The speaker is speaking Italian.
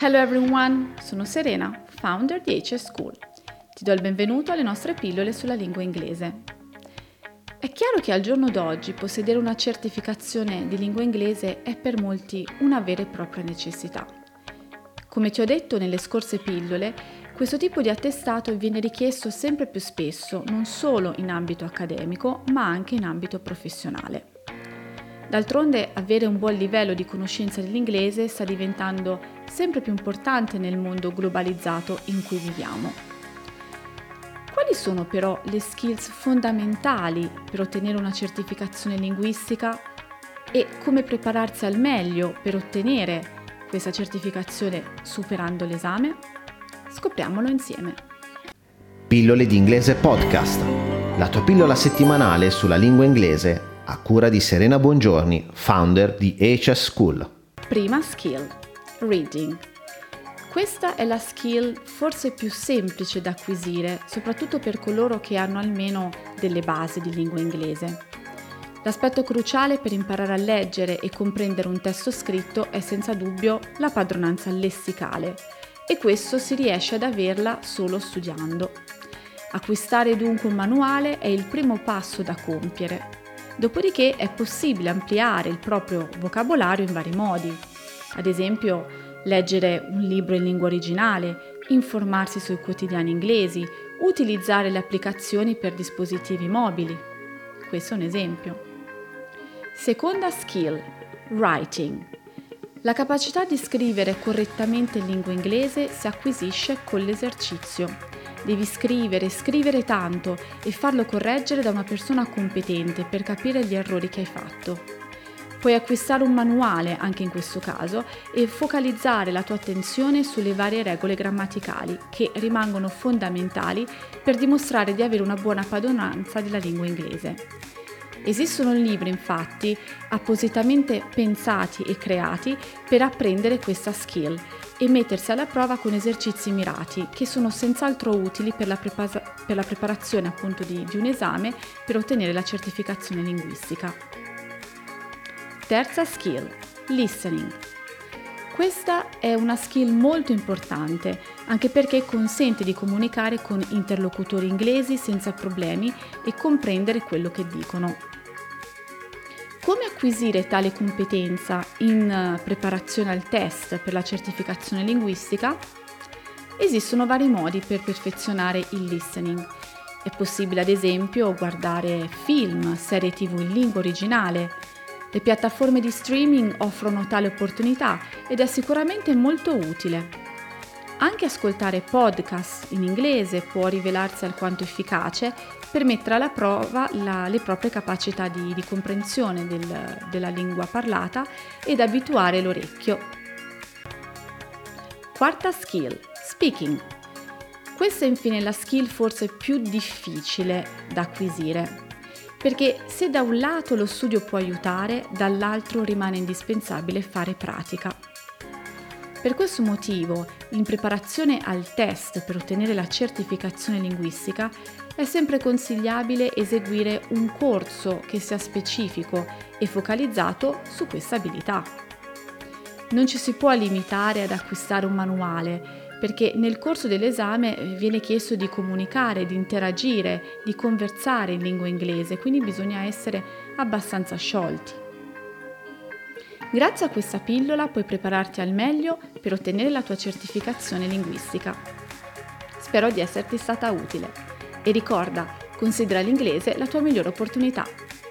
Hello everyone, sono Serena, founder di HS School. Ti do il benvenuto alle nostre pillole sulla lingua inglese. È chiaro che al giorno d'oggi possedere una certificazione di lingua inglese è per molti una vera e propria necessità. Come ti ho detto nelle scorse pillole, questo tipo di attestato viene richiesto sempre più spesso, non solo in ambito accademico, ma anche in ambito professionale. D'altronde, avere un buon livello di conoscenza dell'inglese sta diventando sempre più importante nel mondo globalizzato in cui viviamo. Quali sono però le skills fondamentali per ottenere una certificazione linguistica e come prepararsi al meglio per ottenere questa certificazione superando l'esame? Scopriamolo insieme. Pillole di inglese podcast, la tua pillola settimanale sulla lingua inglese a cura di Serena Bongiorni, founder di HS School. Prima skill, reading. Questa è la skill forse più semplice da acquisire, soprattutto per coloro che hanno almeno delle basi di lingua inglese. L'aspetto cruciale per imparare a leggere e comprendere un testo scritto è senza dubbio la padronanza lessicale, e questo si riesce ad averla solo studiando. Acquistare dunque un manuale è il primo passo da compiere. Dopodiché è possibile ampliare il proprio vocabolario in vari modi. Ad esempio, leggere un libro in lingua originale, informarsi sui quotidiani inglesi, utilizzare le applicazioni per dispositivi mobili. Questo è un esempio. Seconda skill, writing. La capacità di scrivere correttamente in lingua inglese si acquisisce con l'esercizio. Devi scrivere tanto e farlo correggere da una persona competente per capire gli errori che hai fatto. Puoi acquistare un manuale anche in questo caso e focalizzare la tua attenzione sulle varie regole grammaticali che rimangono fondamentali per dimostrare di avere una buona padronanza della lingua inglese. Esistono libri infatti appositamente pensati e creati per apprendere questa skill e mettersi alla prova con esercizi mirati che sono senz'altro utili per la preparazione appunto di un esame per ottenere la certificazione linguistica. Terza skill, listening. Questa è una skill molto importante anche perché consente di comunicare con interlocutori inglesi senza problemi e comprendere quello che dicono. Come acquisire tale competenza in preparazione al test per la certificazione linguistica? Esistono vari modi per perfezionare il listening. È possibile ad esempio guardare film, serie TV in lingua originale. Le piattaforme di streaming offrono tale opportunità ed è sicuramente molto utile. Anche ascoltare podcast in inglese può rivelarsi alquanto efficace per mettere alla prova le proprie capacità di comprensione della lingua parlata ed abituare l'orecchio. Quarta skill, speaking. Questa è infine la skill forse più difficile da acquisire, perché se da un lato lo studio può aiutare, dall'altro rimane indispensabile fare pratica. Per questo motivo, in preparazione al test per ottenere la certificazione linguistica, è sempre consigliabile eseguire un corso che sia specifico e focalizzato su questa abilità. Non ci si può limitare ad acquistare un manuale, perché nel corso dell'esame viene chiesto di comunicare, di interagire, di conversare in lingua inglese, quindi bisogna essere abbastanza sciolti. Grazie a questa pillola puoi prepararti al meglio per ottenere la tua certificazione linguistica. Spero di esserti stata utile e ricorda, considera l'inglese la tua migliore opportunità.